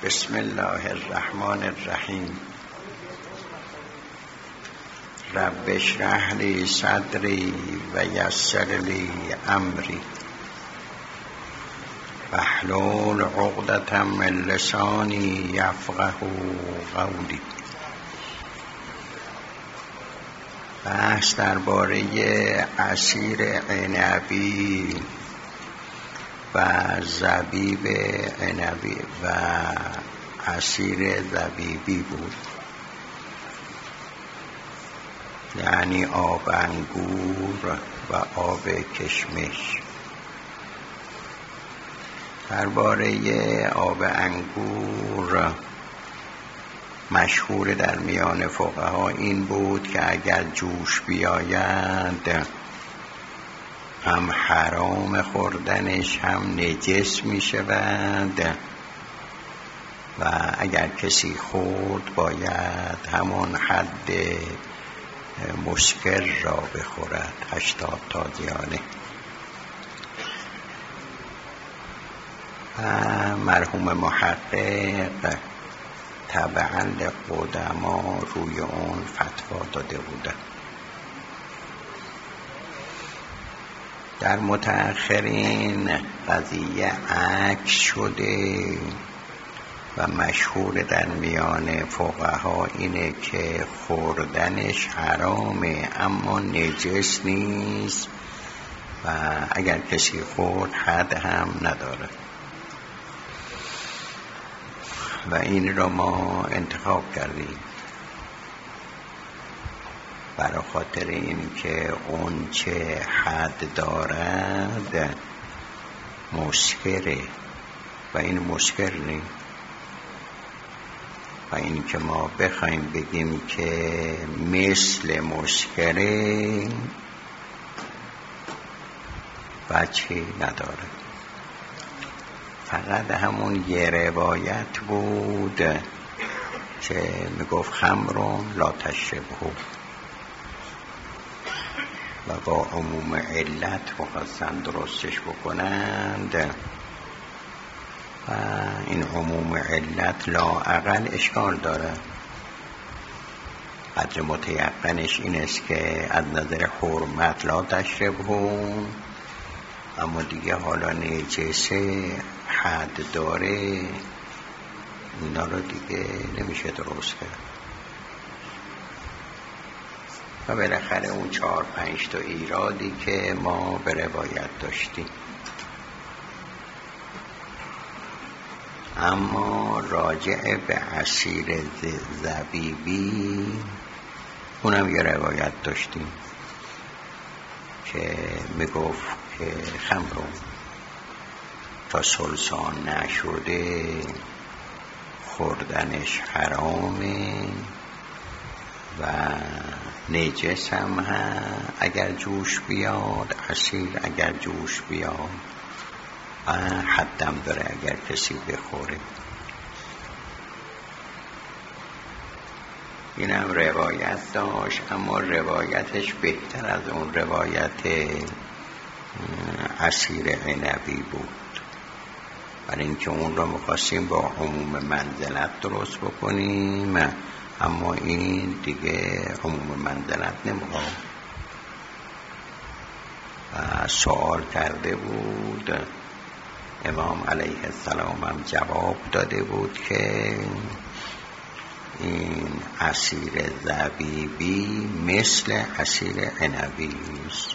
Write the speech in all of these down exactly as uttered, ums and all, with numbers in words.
بسم الله الرحمن الرحیم. رب اشرح لی صدری و یسر لی امری واحلل عقدة من لسانی یفقهوا قولی. بحث درباره عصیر عنبی و زبیب عنبی و عصیر زبیبی بود، یعنی آب انگور و آب کشمش. درباره آب انگور مشهور در میان فقها این بود که اگر جوش بیاید هم حرام خوردنش هم نجس می شود و اگر کسی خورد باید همون حد مسکر را بخورد، هشتاد تازیانه. مرحوم محقق تبعا لقدما روی اون فتوا داده بوده. در متأخرین قضیه عکس شده و مشهور در میان فقها اینه که خوردنش حرامه اما نجس نیست و اگر کسی خورد حد هم نداره و این را ما انتخاب کردیم برای خاطر این که اون چه حد دارد مسکره و این مسکر نیست و این که ما بخوایم بگیم که مثل مسکره بچه نداره. فقط همون یه روایت بود که میگفت خمرون لا تشربه و با عموم علت مخواستن درستش بکنند و این عموم علت لااقل اشکال داره. قدر متیقنش این است که از نظر حرمت لا تشربه، اما دیگه حالا نجسه حد داره، اینا رو دیگه نمیشه درست کرد. و بالاخره اون چهار پنج تا ایرادی که ما به روایت داشتیم. اما راجع به عصیر زبیبی اونم یه روایت داشتیم که میگفت که خمرون تا سلسان نشده خوردنش حرامه و نجس هم هست اگر جوش بیاد، عصیر اگر جوش بیاد و حدم داره اگر کسی بخوره. اینم روایت داشت اما روایتش بهتر از اون روایت عصیر عنبی بود، برای اینکه اون رو می‌خواستیم با عموم منزلت درست بکنیم اما این دیگه عموم منزلت نمیخواد. و سوال کرده بود، امام علیه السلام هم جواب داده بود که این عصیر زبیبی مثل عصیر عنبی است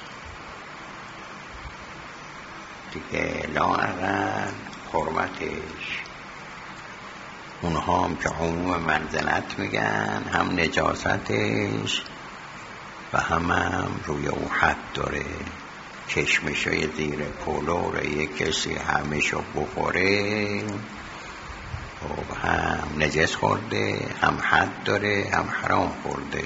دیگه، لااقل حرمتش. اونها هم که عموم منزلت میگن هم نجاستش و هم, هم روی او حد داره. کشمشای زیر پلو رو یک کسی همشو بخوره و هم نجس خورده، هم حد داره، هم حرام خورده.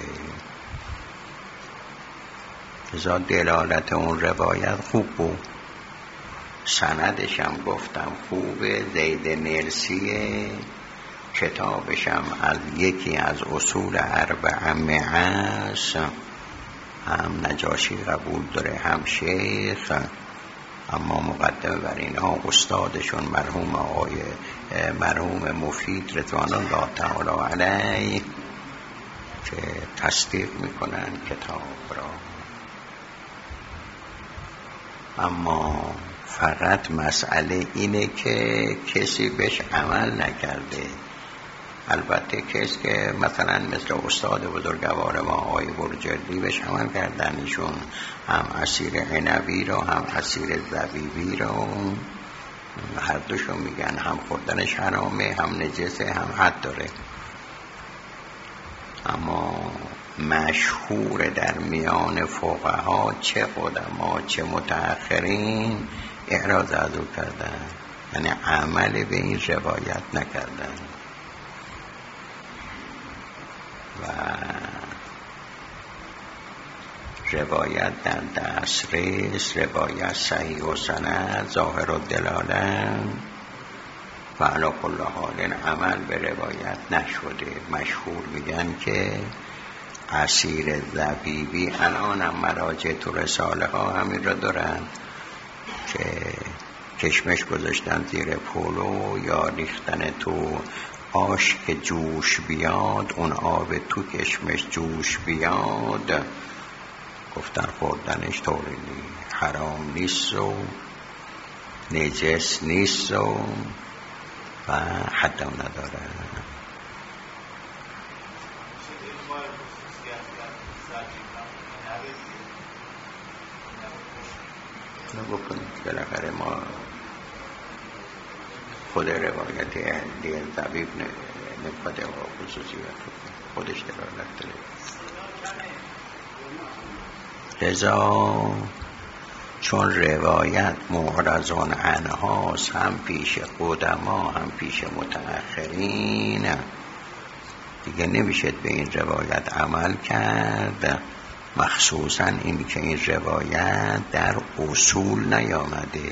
ازا دلالت اون روایت خوب بود. سندش هم گفتم خوبه، زید نرسیه، کتابشم از یکی از اصول اربعه است، هم نجاشی قبول داره هم شیخ اما مقدمه بر اینها استادشون مرحوم آقای مرحوم مفید رضوان الله تعالی علیه که تصدیق میکنن کتاب را. اما فقط مسئله اینه که کسی بهش عمل نکرده. البته کسی که مثلا مثل استاد بزرگوار ما آقای برجردی بهش عمل کردن، ایشون هم عصیر عنبی رو هم عصیر زبیبی رو هر دوشون میگن هم خوردنش حرامه هم نجسه هم حد داره. اما مشهور در میان فقها چه قدما چه متأخرین اعراض از او کردن، یعنی عمل به این روایت نکردن. و روایت در دسترس، روایت صحیح و سند ظاهر و دلاله و علی کل حال عمل به روایت نشده. مشهور میگن که عصیر زبیبی الان هم مراجع تو رساله ها همین را دارن که کشمش گذاشتن زیر پولو یا ریختن تو آش که جوش بیاد، اون آب تو کشمش جوش بیاد، گفتن خوردنش طوری نی حرام نیست و نجس نیست و و حدم نداره. بکنیم بالاخره ما خود روایت اهلی زبیب نفاده و خصوصیت خودش دلالت داره. لذا چون روایت معرضون عنهاست هم پیش قدما هم پیش متأخرین، دیگه نمیشه به این روایت عمل کرد، مخصوصا این که این روایت در اصول نیامده،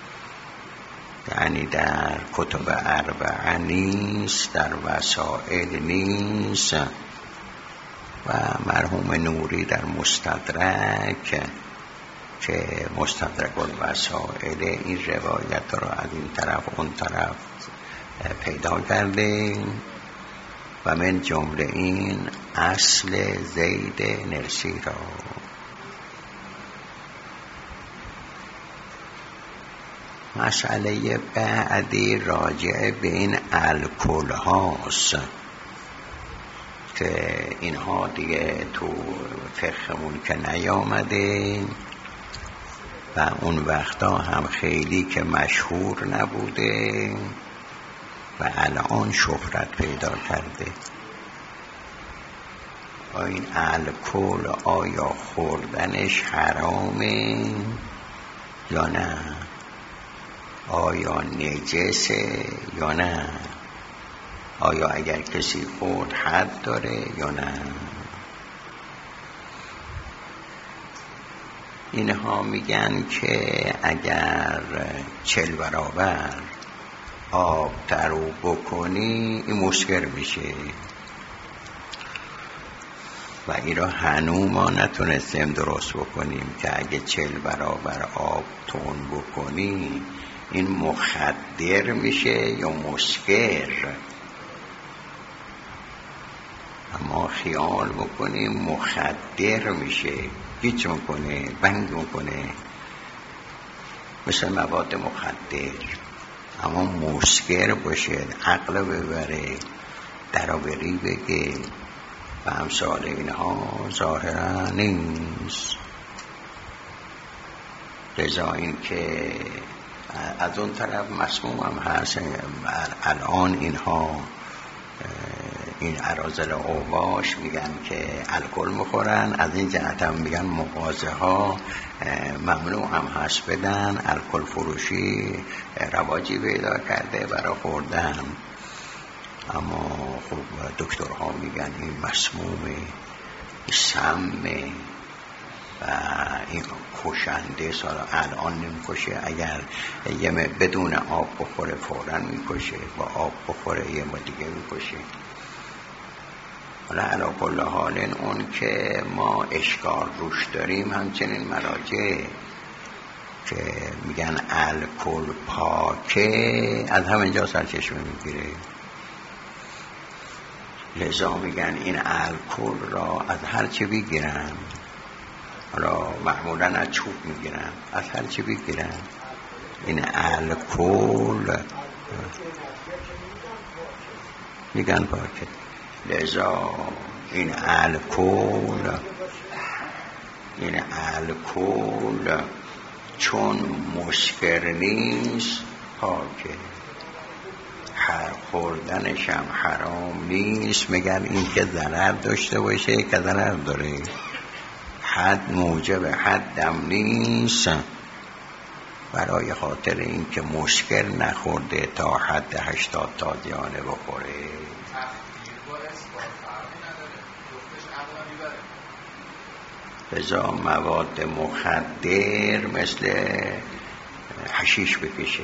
یعنی در کتب اربعه نیست، در وسائل نیست. و مرحوم نوری در مستدرک که مستدرک الوسائل این روایت را از این طرف اون طرف پیدا کرده و من جمله این اصل زید نرسی را. مسئله بعدی راجع به این الکل هاست که اینها دیگه تو فقهمون که نیامده و اون وقتا هم خیلی که مشهور نبوده و الان شهرت پیدا کرده. این الکل آیا خوردنش حرامه یا نه؟ آیا نجسه یا نه؟ آیا اگر کسی خورد حد داره یا نه؟ اینها میگن که اگر چل برابر آب درو بکنی این مسکر میشه و این را هنوز ما نتونستیم درست بکنیم که اگه چل برابر آب تون بکنی این مخدر میشه یا مسکر. اما خیال بکنیم مخدر میشه، گیج میکنه، بنگ میکنه، مثل مواد مخدر. اما مسکر باشه، عقل ببره، درآوری بگه و امثال اینها ظاهرا نیست. لذا این که از اون طرف مسموم هم هست. الان اینها این اراذل اوباش میگن که الکل میخورن، از این جهت هم میگن مغازه ها ممنوع هم هست بدن، الکل فروشی رواجی پیدا کرده برای خوردن. اما خب دکترها میگن این مسمومه، سمه و این کشنده. سالا الان نمیکشه، اگر یه بدون آب بخوره فوراً میکشه، با آب بخوره یه ما دیگه میکشه. حالا علا کل حال اون که ما اشکال روش داریم همچنین مراجع که میگن الکل پاکه، از همینجا سرچشمه میگیره. لذا میگن این الکل را از هر چه بگیرن، حالا معمولا از چوب میگیرن، از هر چه بگیرن این الکل میگن پاکه. لذا این الکل این الکل چون مسکر نیست پاکه، هر خوردنش هم حرام نیست. میگن این که ضرر داشته باشه که ضرر داره، حد موجب حدم نیست. برای خاطر این که مسکر نخورده تا حد هشتاد تازیانه بخوره. لذا مواد مخدر مثل حشیش بکشه،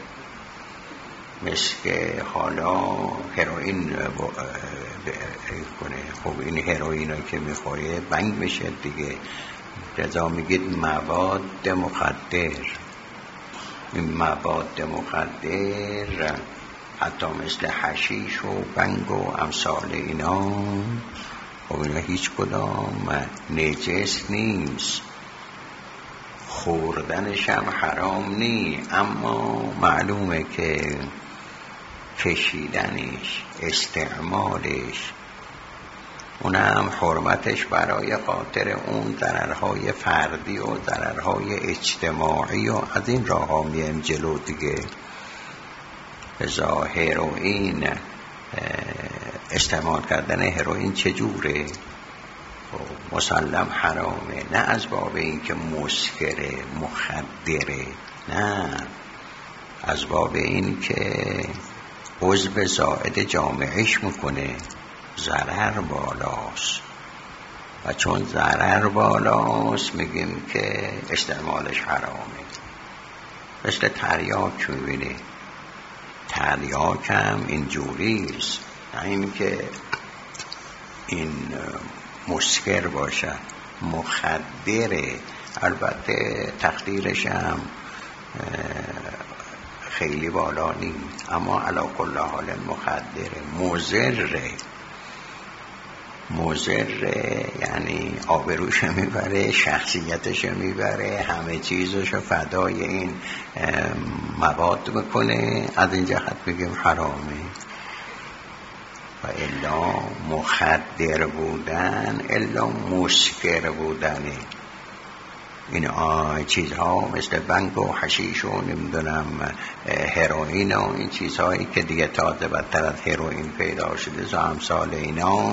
مثل که حالا هروئین کنه. خب این هروئین که میخوره بنگ میشه دیگه. لذا میگید مواد مخدر. این مواد مخدر حتی مثل حشیش و بنگ و امثال اینا، خب اینا هیچ کدام نجس نیست، خوردنش هم حرام نی، اما معلومه که کشیدنش، استعمالش، اونم حرمتش برای خاطر اون ضررهای فردی و ضررهای اجتماعی و از این راه ها میم جلو دیگه. لذا هروئین، استعمال کردن هروئین چجوره؟ مسلم حرامه، نه از باب این که مسکره مخدره، نه، از باب این که عضو زائد جامعش میکنه، ضرر بالاست، و چون ضرر بالاست میگیم که استعمالش حرامه. مثل تریاک میبینی، تریاک هم اینجوریست، نه این که این مسکر باشه، مخدره. البته تقدیرش هم خیلی بالا نیست، اما علی کل حال مخدره، مضره. مضره یعنی آبروش میبره، شخصیتش میبره، همه چیزش فدای این مواد میکنه. از این جهت بگیم حرامه. و الا مخدر بودن الا مسکر بودنه. این چیزها مثل بنگ و حشیش و نمیدونم هروئین و این چیزهایی که دیگه تازه بدتر از هروئین پیدا شده و امثال اینا،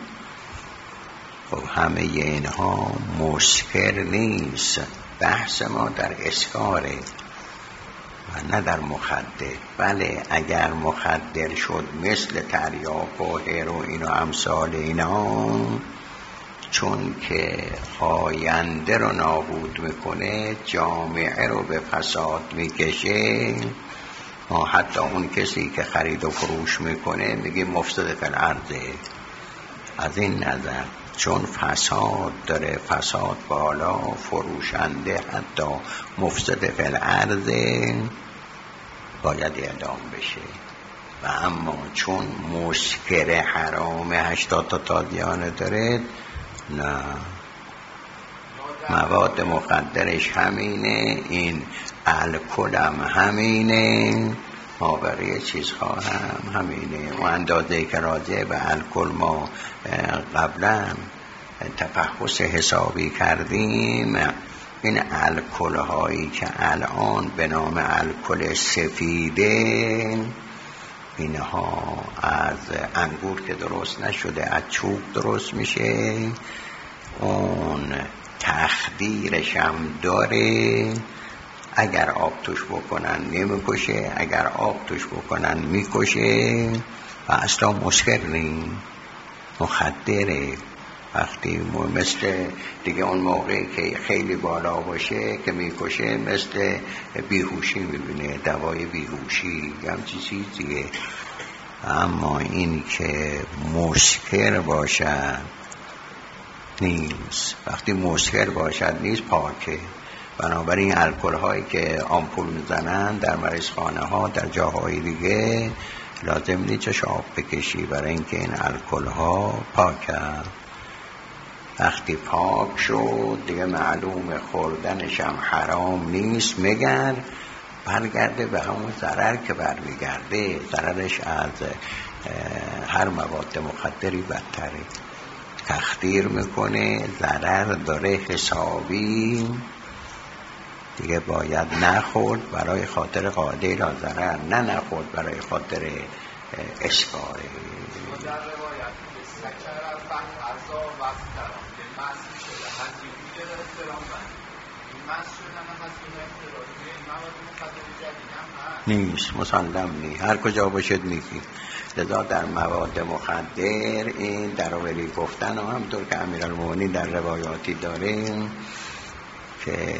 خب همه اینها مسکر نیست. بحث ما در اسکاره و نه در مخدر. بله اگر مخدر شد مثل تریاک و هروئین و امثال اینا، چون که خاینده رو نابود میکنه، جامعه رو به فساد میکشه، حتی اون کسی که خرید و فروش میکنه میگه مفسد فی الارض. از این نظر چون فساد داره، فساد بالا، فروشنده حتی مفسد فی الارض باید اعدام بشه. و اما چون مسکر حرام هشتاد تا تازیانه داره، نه، مواد مخدرش همینه، این الکل هم همینه، ما بقیه چیزها هم همینه. و اندازه که راجع به الکل ما قبلا تفحص حسابی کردیم، این الکل هایی که الان به نام الکل سفیده، اینها از انگور که درست نشده، از چوب درست میشه. اون تخدیرش هم داره، اگر آب توش بکنن نمیکشه، اگر آب توش بکنن میکشه، و اصلا مسکر نیست، مخدره. وقتی مثل دیگه اون موقعی که خیلی بالا باشه که میکشه، مثل بیهوشی میبینه، دوای بیهوشی همچی چیزیه. اما این که مسکر باشد نیست. وقتی مسکر باشد نیست، پاکه. بنابراین الکل هایی که آمپول میزنن در مریضخانه ها در جاهای دیگه لازم نیست چش آب بکشی، برای اینکه این الکل ها پاک هست. وقتی پاک شد دیگه معلوم خوردنش هم حرام نیست، مگر برگرده به همون ضرر که برمیگرده. ضررش از هر مواد مخدری بدتره، تخدیر میکنه، ضرر داره حسابی، دیگه باید نخورد برای خاطر قاعده لا ضرر، نه نخورد برای خاطر اسکاره. در روایت سکر فت ارزا وقت درام که مست شده هزیونی که داره سلام بند این مست شدن هزیون اختراضی این مواد مخدر جدید هم هست نیست، مسلم نیست، هر کجا باشد میگی. لذا در مواد مخدر این دراولی گفتن و همطور که امیرالمومنین در روایاتی داریم که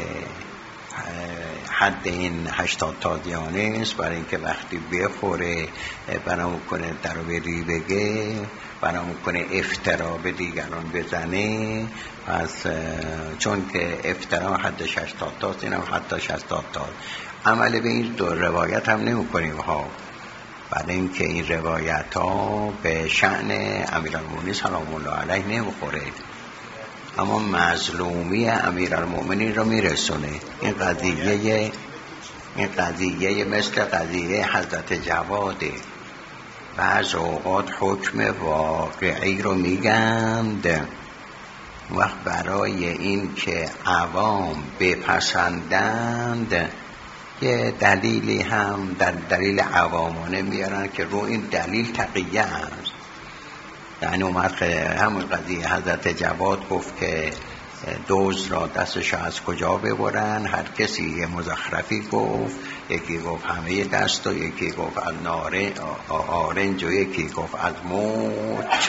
حد این هشتاد تازیانه است، برای اینکه وقتی بخوره بنا کنه دراولی بگه، بنا کنه افترا به دیگران بزنه. پس چون که افترا حد شصتاد تاست، این هم حتی شصتاد تاست. عمل به این دو روایت هم نمی کنیم ها، برای اینکه این روایت ها به شأن امیرالمومنین سلام الله علیه نمیخوره، اما مظلومی امیرالمومنین رو میرسونه. این قضیه این قضیه مثل قضیه حضرت جواده. بعض اوقات حکم واقعی رو میگند، وقت برای این که عوام بپسندند یه دلیلی هم در دلیل عوامانه میارن که رو این دلیل تقیه هست. یعنی اومد همون قضیه حضرت جواد گفت که دوز را دستش از کجا ببرن، هر کسی یه مزخرفی گفت، یکی گفت همه دست و یکی گفت از آرنج و یکی گفت از موچ.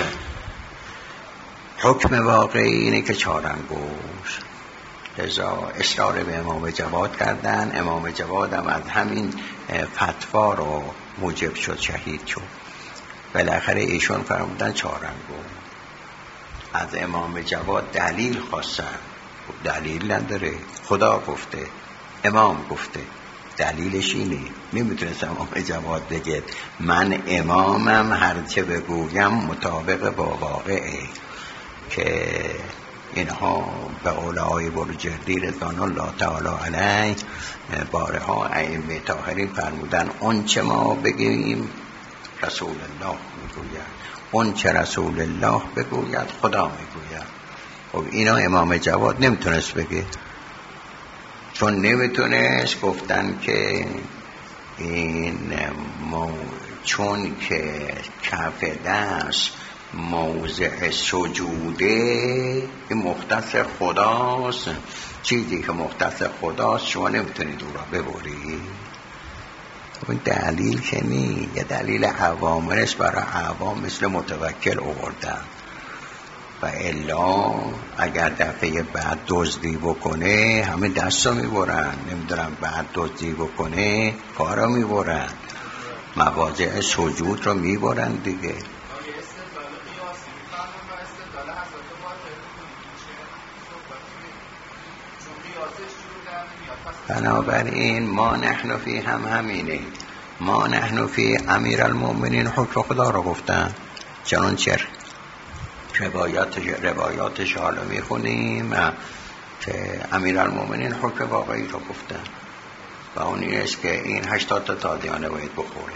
حکم واقعی اینه که چارنگوش. لذا اصرار به امام جواد کردن، امام جواد هم از همین فتوا رو موجب شد شهید شد. بالاخره ایشون فرمودن چارنگو. از امام جواد دلیل خواستن، دلیل نداره، خدا گفته، امام گفته، دلیلش اینه. نمیتونست امام جواد بگه من امامم هرچه بگویم مطابق با واقعه، که اینها به اولای برجردی رضوان الله تعالی علیه بارها ائمه طاهرین فرمودن اون چه ما بگیم رسول الله میگوید، اون چه رسول الله بگوید خدا میگوید. خب اینا امام جواد نمیتونست بگه، چون نمیتونست. گفتن که این مو چون که کف دست موضع سجوده این مختص خداست، چیزی که مختص خداست شما نمیتونید او را ببرید. اون دلیل که نی، یه دلیل عوامرش برای عوام مثل متوکل آوردن. و الا اگر دفعه بعد دزدی بکنه همه دست رو میبرن، نمیدونم بعد دزدی بکنه پا رو میبرن، مواضع سجود رو میبرن دیگه. بنابراین ما نحن فی هم همینه، ما نحن فی امیرالمومنین حکم خدا رو گفتن. چنانچه روایات روایاتش حالا میخونیم که امیرالمومنین حکم واقعی رو گفتن و اون اینست که این هشتاد تا تازیانه باید بخوره.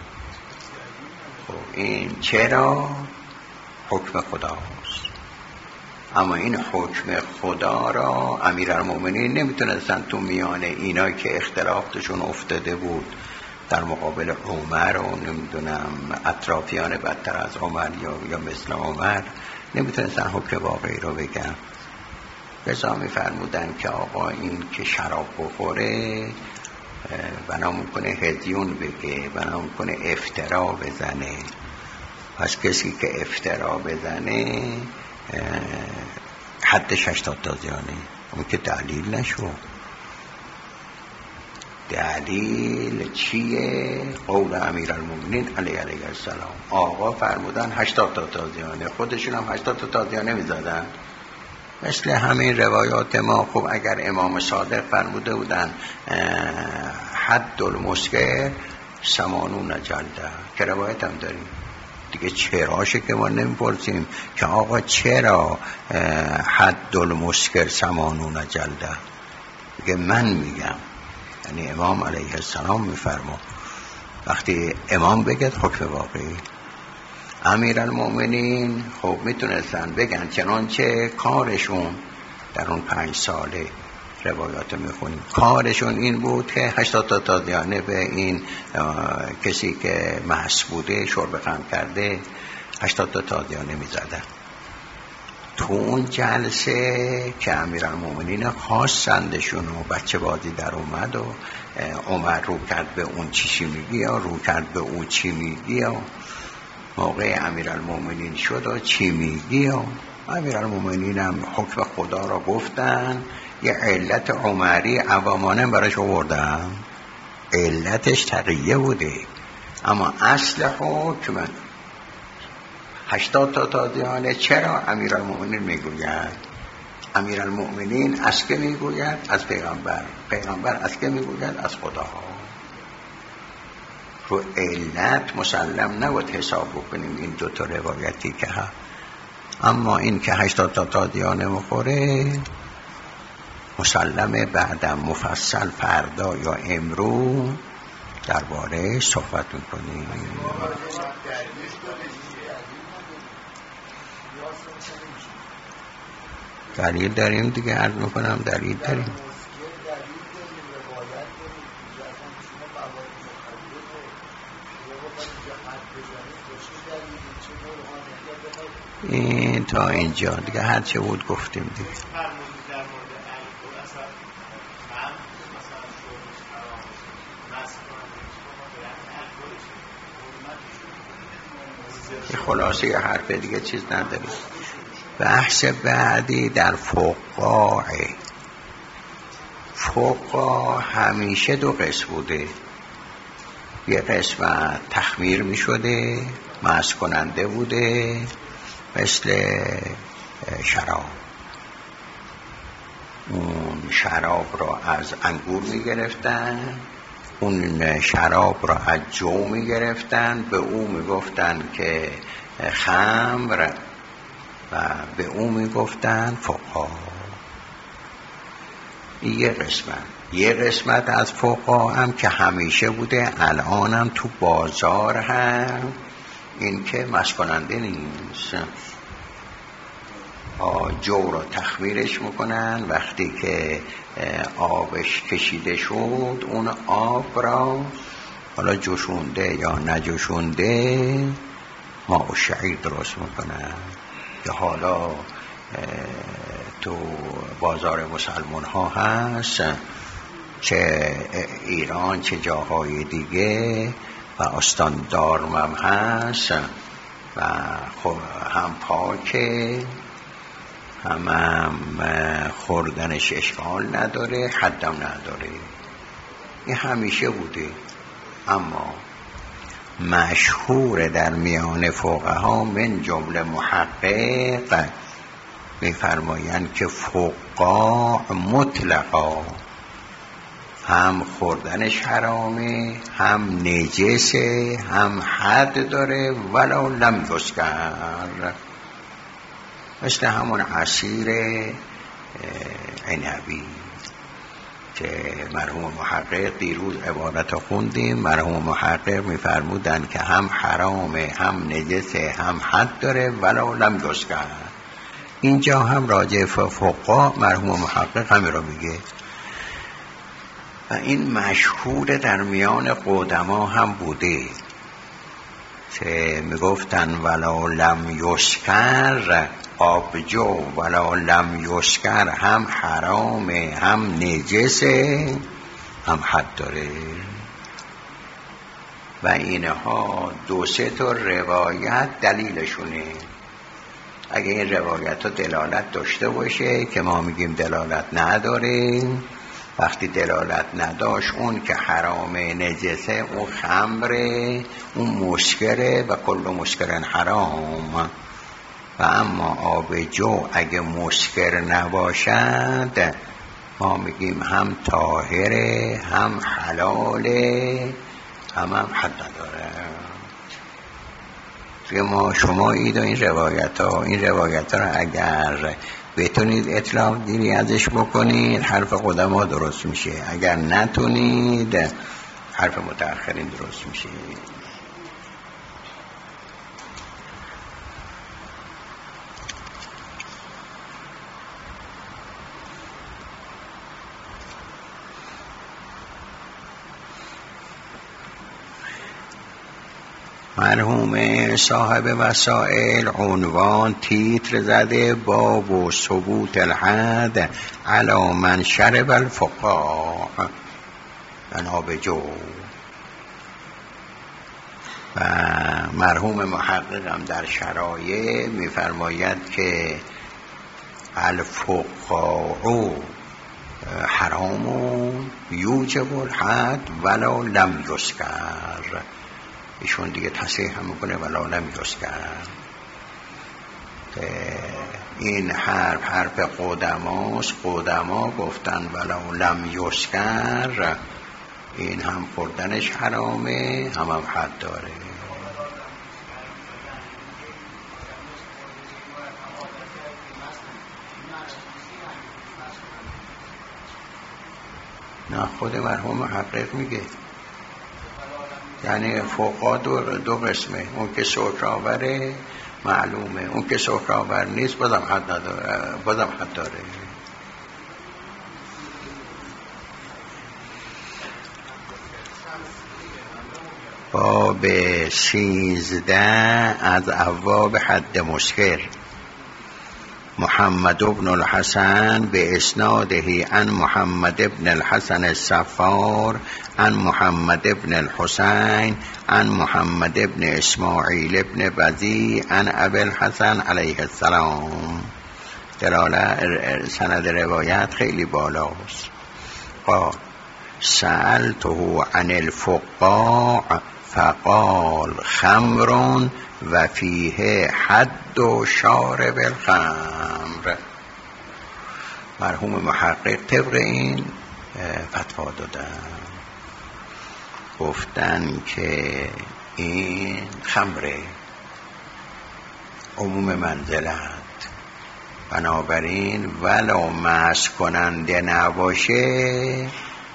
خب این چرا؟ حکم خداست. اما این حکم خدا را امیرالمومنین نمیتونستن تو میان اینا که اختلافشون افتاده بود در مقابل عمر و نمیدونم اطرافیان بدتر از عمر یا یا مثل عمر نمیتونستن حکم واقعی رو بگن. بسا میفرمودن که آقا این که شراب بخوره بنا میکنه هدیون بگه، بنا میکنه افترا بزنه. پس کسی که افترا بزنه حدش هشتاد تازیانه. اون که دلیل نشو. دلیل چیه؟ قول امیرالمومنین علیه علیه السلام. آقا فرمودن هشتاد تا تازیانه، خودشون هم هشتاد تا تازیانه میزدن. مثل همین روایات ما. خب اگر امام صادق فرموده بودن حد المسکر ثمانون جلده که روایت هم داریم دیگه، چراشه که ما نمیپرسیم که آقا چرا حد المسکر ثمانون جلده، دیگه من میگم. یعنی امام علیه السلام میفرما وقتی امام بگد حکم واقعی. امیرالمومنین خب میتونستن بگن، چنانچه کارشون در اون پنج ساله روایات میخونیم کارشون این بود که هشتاد تا تادیانه به این کسی که محض بوده شرب خمر کرده هشتاد تا تادیانه میزدن. تو اون جلسه که امیرالمومنین خواستندشون و بچه بازی در اومد و عمر رو کرد به اون چی میگی یا رو کرد به اون چی میگی یا موقع امیرالمومنین شد و چی میگی یا امیرالمومنین هم حکم خدا را گفتن، یه علت عمری عوامانه براش آوردن، علتش تقیه بوده اما اصل حکم هشتاد تا تادیانه. چرا امیرالمومنین میگوید؟ امیرالمومنین از که میگوید؟ از پیغمبر. پیغمبر از که میگوید؟ از خدا. رو علت مسلم نبود حساب بکنیم این دو تا روایتی که ها. اما این که هشتاد تا تادیانه مخوره مسلمه، بعدم مفصل فردا یا امروز درباره صحبت میکنیم. دلیل داریم دیگه، عرض میکنم دلیل داریم. این تا اینجا دیگه هر چه بود گفتیم دیگه. خلاصه یه حرف دیگه چیز نداریم. بحث بعدی در فقاع. فقاع همیشه دو قسم بوده، یه قسمت تخمیر می شده مست کننده بوده مثل شراب، اون شراب را از انگور می گرفتن، اون شراب را از جو می گرفتن، به او می گفتن که خمر و به او می گفتن فقاع. یه قسمت یه قسمت از فقاع هم که همیشه بوده، الان هم تو بازار هم، این که مست کننده نیست، جو را تخمیرش میکنن، وقتی که آبش کشیده شد اون آب را حالا جوشونده یا نجوشونده ماء شعیر درست میکنن که حالا تو بازار مسلمان ها هست، چه ایران چه جاهای دیگه و استاندارم هم هست و هم پاکه، هم, هم خوردنش اشکال نداره، حدم نداره. این همیشه بوده. اما مشهور در میان فقها من جمله محقق میفرمایند که فقاع مطلقا هم خوردنش حرامه، هم نجسه، هم حد داره ولو لم یسکر، مثل همون عصیر عنبی که مرحوم محقق دیروز عبارت خوندیم. مرحوم محقق میفرمودن که هم حرامه، هم نجسه، هم حد داره ولو لم یسکر. اینجا هم راجع فقها مرحوم محقق همین رو میگه و این مشهور در میان قدما هم بوده که میگفتن ولو لم یسکر آبجو، ولو لم یسکر هم حرامه، هم نجسه، هم حد داره. و اینها دو سه تا روایت دلیلشونه. اگه این روایت ها دلالت داشته باشه که ما میگیم دلالت نداره، وقتی دلالت نداشت اون که حرامه نجسه، اون خمره، اون مسکره و کل مسکرن حرام. و اما آب جو اگه مسکر نباشد ما میگیم هم طاهره، هم حلاله، هم هم حد نداره. ما شما اید و این روایت ها این روایت ها را اگر بتونید اطلاق گیری ازش بکنید حرف قدما درست میشه، اگر نتونید حرف متأخرین درست میشه. مرحوم صاحب وسائل عنوان تیتر زده باب و ثبوت الحد علی من شرب الفقاع بناب جو. و مرحوم محقق هم در شرایع میفرماید که الفقاع حرام یوجب الحد ولو لم یسکر. ایشون دیگه تصحیح هم میکنه ولا لم یسکر. این حرف حرف قدماست، قدما گفتن ولو لم یسکر، این هم خوردنش حرامه هم هم حد داره. نه خود مرحوم محقق میگه، یعنی فقها دو, دو قسمه، اون که سکرآوره معلومه، اون که سکرآور نیست بازم حد نداره، بازم حد داره. باب سیزده از ابواب حد مسکر. محمد بن الحسن به اسناده عن محمد بن الحسن الصفار عن محمد بن الحسین عن محمد بن اسماعیل بن بزی عن ابی الحسن علیه السلام. دلاله سند روایت خیلی بالاست. قال سألته عن الفقاع فقال خمر و فیه حد و شارب الخمر. مرحوم محقق طبق این فتوا دادن، گفتن که این خمره عموم منزلت، بنابراین ولو مست کننده نباشه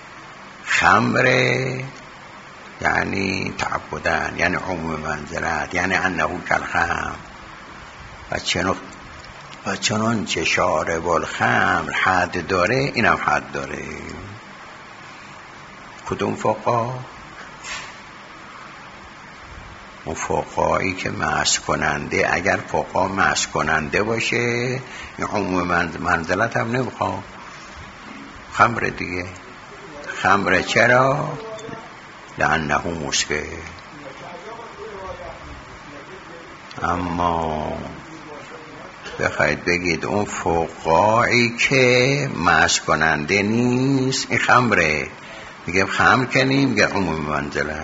خمره، یعنی تعبدن، یعنی عموم منزلت، یعنی انه کالخمر. و چنان و چنان چه شارب الخمر حد داره اینم حد داره. کدوم فقها؟ اون فقهایی که مست کننده، اگر فقها مست کننده باشه این عموم منزلت هم نمیخواد، خمر دیگه. خمر چرا؟ لانه مسکر. اما بخواید بگید اون فقهایی که مست کننده نیست این خمره، میگه خمر کنیم، میگه عموم منزله.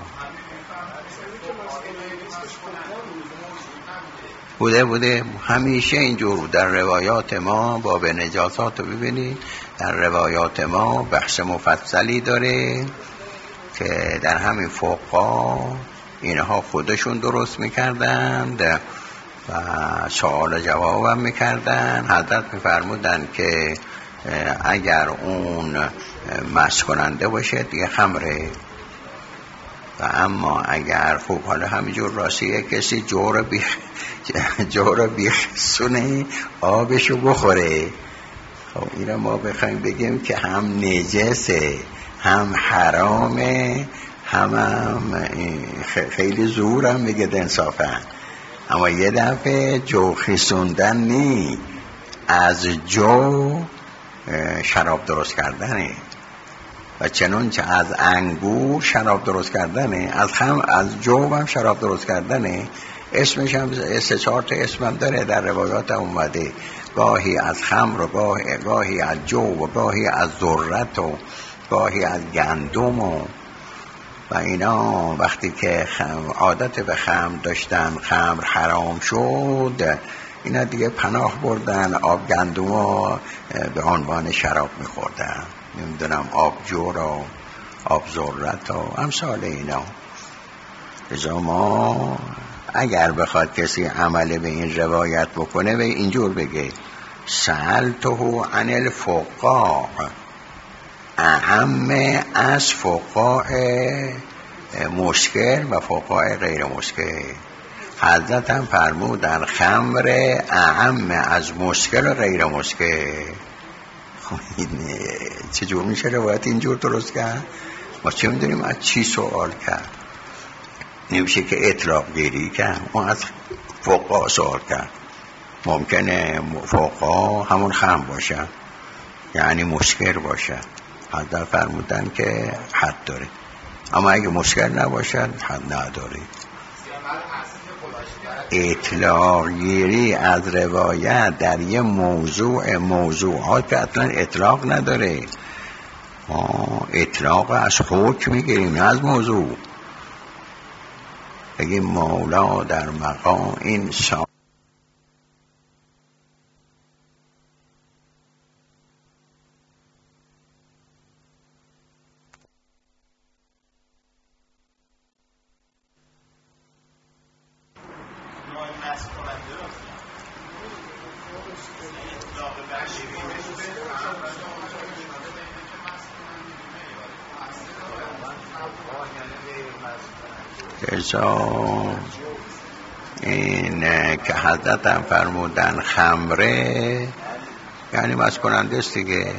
بوده بوده همیشه اینجور در روایات ما باب نجاسات رو ببینید، در روایات ما بحث مفصلی داره که در همین فقها اینها خودشون درست میکردند و سوال جواب هم میکردن. حضرت میفرمودن که اگر اون مست کننده باشه دیگه خمره، و اما اگر خوب حالا همینجور راستیه کسی جور بیخ جور بیخسونه آبشو بخوره، خب این ما بخوایم بگیم که هم نجسه هم حرامه هم, هم خیلی زور هم بگه انصافا. اما یه دفعه جو خیسوندن نی، از جو شراب درست کردنه، و چنانچه از انگور شراب درست کردنه، از خم از جو هم شراب درست کردنه. اسمش هم سه چهار تا اسم هم داره، در روایات هم اومده، گاهی از خمر و گاهی, گاهی از جو و گاهی از ذرت و گاهی از گندم و و اینا. وقتی که خم عادت به خمر داشتن، خمر حرام شد، اینا دیگه پناه بردن، آب گندم رو به عنوان شراب میخوردن، نمیدونم آب جور و آب ذرت و امثال اینا. ازا ما اگر بخواد کسی عمل به این روایت بکنه و اینجور بگه سألته عن الفقاع اعم از فقاع مسکر و فقاع غیر مسکر. حضرت هم فرمودن خمر اعم از مسکر و غیر مسکر. چجور میشه روایت اینجور درست کرد؟ ما چه میدونیم از چی سوال کرد؟ نمیشه که اطلاق گیری کرد، ما از فقاع سوال کرد. ممکنه فقاع همون خمر باشه، یعنی مسکر باشه. حضرت فرمودن که حد داره، اما اگه مسکر نباشد حد نداره. اطلاق گیری از روایت در یه موضوع موضوعات که اصلا اطلاق نداره، ما اطلاق از حکم میگیریم نه از موضوع. بگیم مولا در مقام این سا این که حضرت هم فرمودن خمره یعنی مست کننده است دیگه.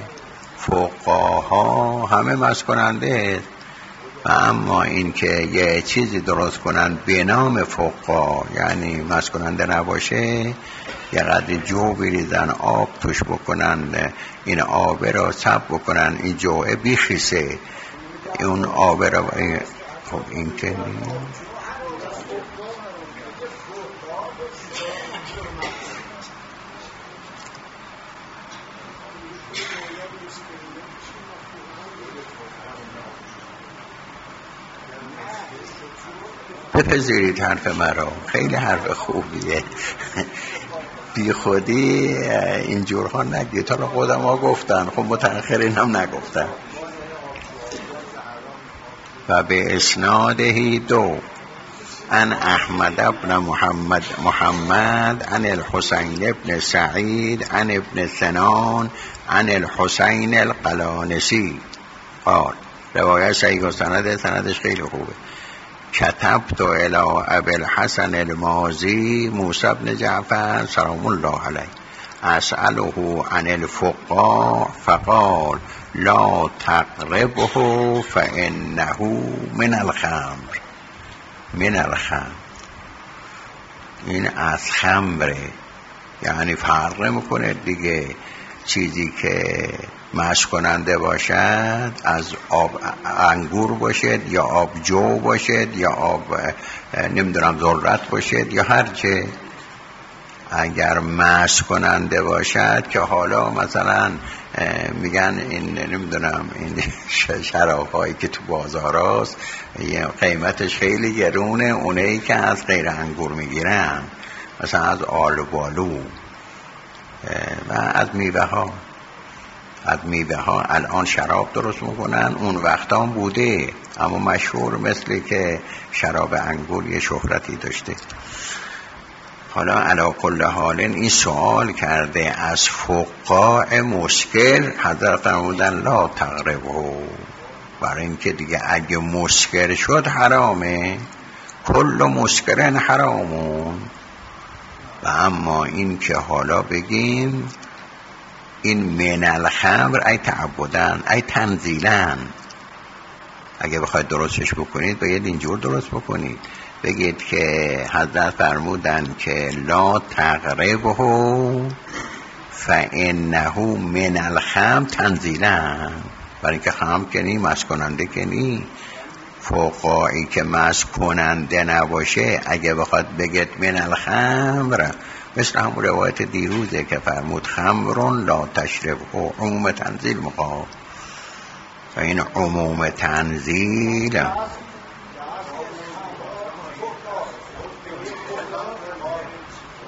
فقاها همه مست کننده، و اما این که یه چیزی درست کنن به نام فقا یعنی مست کننده نباشه، یه قدر جو بریزن آب توش بکنن، این آب را سب بکنن این جوه بیخیسه، اون آب را خب این که بپذیرید حرف مرا، خیلی حرف خوبیه. بی خودی اینجورها نگید، تا خودم ها گفتن، خب متأخرین هم نگفتن. و به اسناده دو ان احمد ابن محمد محمد ان الحسین ابن سعید ان ابن سنان ان الحسین القلانسی قال. روایت صحیح و سند سندش خیلی خوبه. کتبت الى ابی الحسن المازی موسی بن جعفر سلام الله علیه اسأله عن الفقاع فقال لا تقربه فانه من الخمر. من الخمر این از خمره، یعنی فرق میکنه دیگه. چیزی که مشک کننده باشد از آب انگور باشد یا آب جو باشد یا آب نمیدونم ذرت باشد یا هر چه، اگر مشک کننده باشد که حالا مثلا میگن این نمیدونم این شراب هایی که تو بازار هست قیمتش خیلی گرونه، اونایی که از غیر انگور میگیرن مثلا از آلو بالو و از میوه ها از میوه ها الان شراب درست میکنن، اون وقتا هم بوده اما مشهور مثل که شراب انگور یه شهرتی داشته. حالا علی کل حال این سوال کرده از فقاع مسکر، حضرت فرمودن لا تقربه، برای اینکه دیگه اگه مسکر شد حرامه، کل مسکرن حرامون. و اما این که حالا بگیم این من الخمر ای تعبدن ای تنزیلن، اگه بخواید درستش بکنید باید اینجور درست بکنید، بگید که حضرت فرمودن که لا تقربه فانه من الخمر تنزیلن، برای اینکه خمر کنی مست کننده کنی. فقاعی که مست کننده نباشه اگه بخواد بگید من الخمر، مثل همون روایت دیروزه که فرمود خمرون لا تشرب و عموم تنزیل مقام، و این عموم تنزیل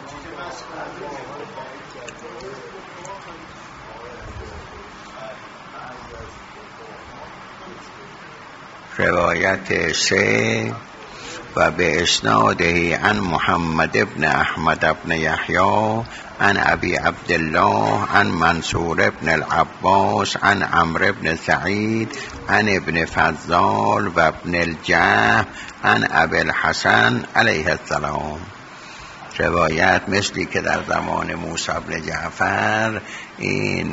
روایت سه و به اسناده عن محمد ابن احمد ابن یحیی عن ابی عبدالله عن منصور ابن العباس عن عمرو ابن سعید عن ابن فضال و ابن الجهم عن ابی الحسن علیه السلام. روایت مثلی که در زمان موسی بن جعفر این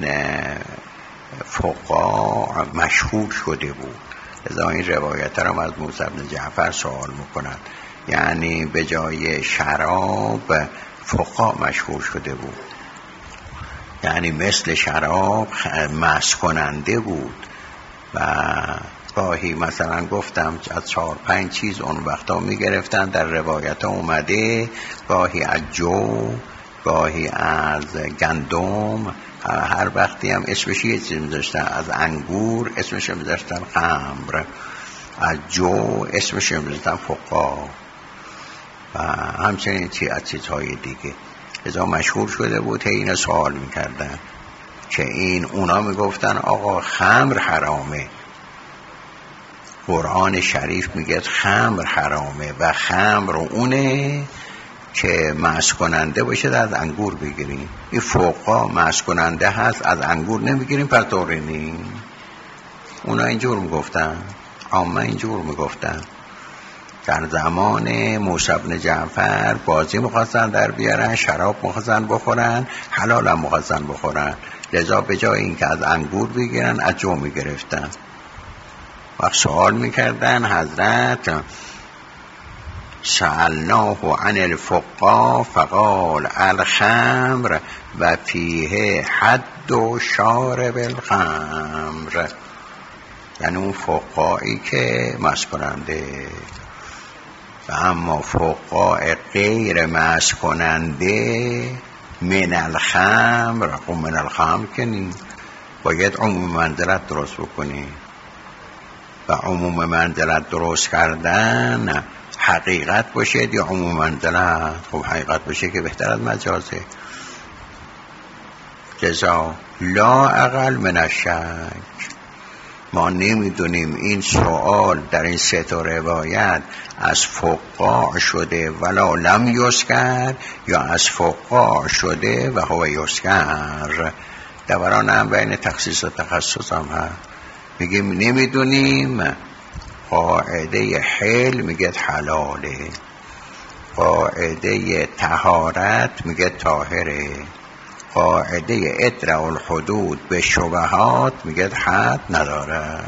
فقها مشهور شده بود، لذا این روایت را از موسی بن جعفر سوال میکنند. یعنی به جای شراب فقها مشهور شده بود، یعنی مثل شراب مست کننده بود. و گاهی مثلا گفتم از چهار پنج چیز اون وقتا میگرفتن، در روایت اومده گاهی از جو، گاهی از گندم، هر وقتی هم اسمش یه چیز میذاشتن، از انگور اسمش میذاشتن خمر، از جو اسمش میذاشتن فقا و همچنین چی از چیزهای دیگه. ازا مشهور شده بود، این سوال میکردن که این اونا میگفتن آقا خمر حرامه، قرآن شریف میگه خمر حرامه و خمر اونه که مست کننده باشه از انگور بگیریم. این فقها مست کننده هست از انگور نمیگیریم، پس طوری نیم. اونا اینجور میگفتن، عامه اینجور میگفتن. در زمان موسی بن جعفر بازی مخواستن در بیارن، شراب مخواستن بخورن، حلال هم مخواستن بخورن، لذا به جای این که از انگور بگیرن از جو میگرفتن. وقت سوال میکردن حضرت سألناه عن الفقه فقال الخمر و فیه حد و شارب الخمر، یعنی اون فقهایی که مست کننده. و اما فقها غیر مست کننده من الخمر و من الخمر که نیم، باید عموم منزلت درست بکنی. و عموم منزلت درست کردن حقیقت باشه یا عموم منزلت؟ خب حقیقت باشه که بهتر از مجازه. جزا لا اقل من الشک. ما نمیدونیم این سوال در این سه تا روایت از فقها شده ولا لم یذکر یا از فقها شده و هو یذکر. دوران هم بین تخصیص و تخصص هم هست. میگیم نمیدونیم، قاعده حل میگه حلاله، قاعده طهارت میگه طاهره، قاعده ادرع الحدود به شبهات میگه حد نداره.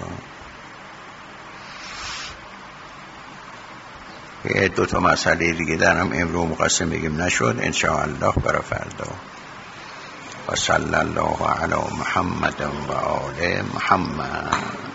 یه دو تا مسئله دیگه دارم امروز مقسم بگیم نشد، انشاءالله برای فردا. و صلی الله علی محمد و آل محمد.